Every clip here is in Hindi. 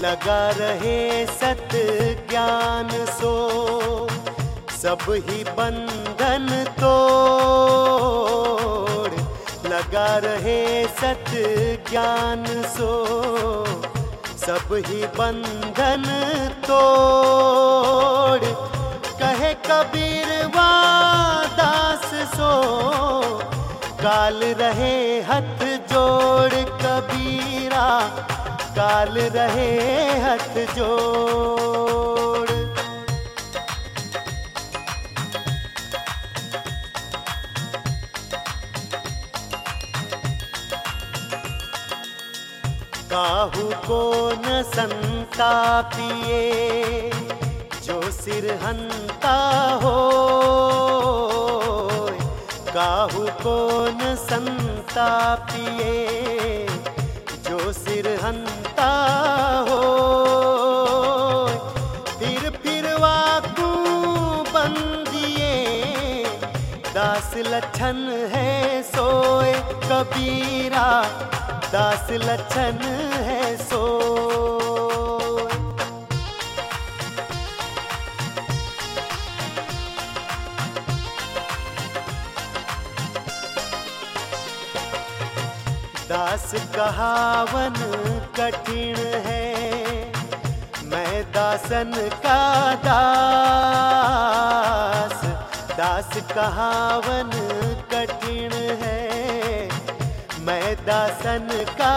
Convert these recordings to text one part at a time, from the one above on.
लगा रहे सत ज्ञान सो, सब ही बंधन तोड़। लगा रहे सत ज्ञान सो, सब ही बंधन तोड़। कहे कबीर दास सो, काल रहे हथ जोड़। कबीरा काल रहे हथ जोड़। काहू को न संतापिए, जो सिरहंता हो। काहू को न संतापिए, जो सिरहंता हो। फिर वाकू बंदिए, दास लच्छन है सोए। कबीरा दास लच्छन है सोए। दास कहावन कठिन है, मैं दासन का दास। दास कहावन कठिन है, मैं दासन का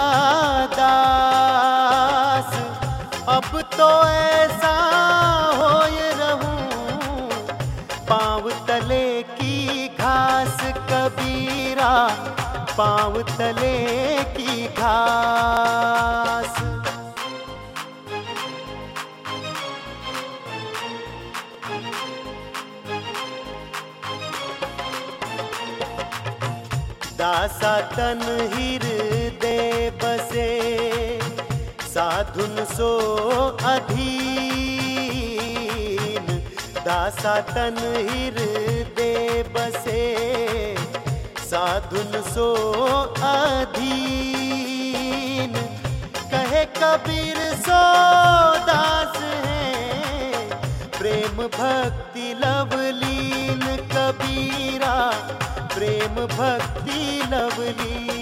दास। अब तो ऐसा होए रहूं, पाँव तले की घास। कबीरा पाँव तले की घास। दासा तन हृदय बसे, साधुन सो अधीन। दासा तन हृदय बसे, साधुन सो अधीन। कहे कबीर सो दास है, प्रेम भक्ति लवलीन। कबीरा प्रेम भक्ति लवलीन।